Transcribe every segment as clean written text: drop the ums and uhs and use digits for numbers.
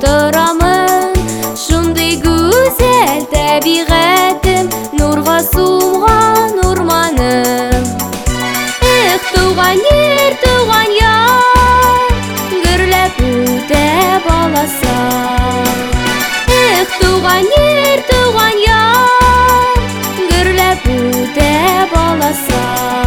торамын. Шундый гүзәл табигатым, нурга сумган урманым. Эх, туган ер, туган яр, гөрләп үтә баласа. Эх, туган ер, туган яр, гөрләп үтә баласа.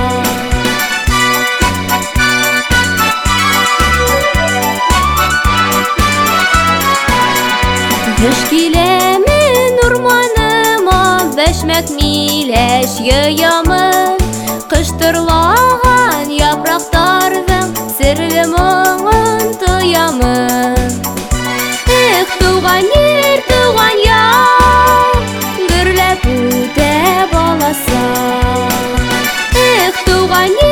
Кыш киләмен урманыма, бәшмәк миләш йыямын. Кыштырлаган япрактарның серле моңын тоямын. Эх, туган ер, туган яр, гөрләп үтә баласа. Эх, туган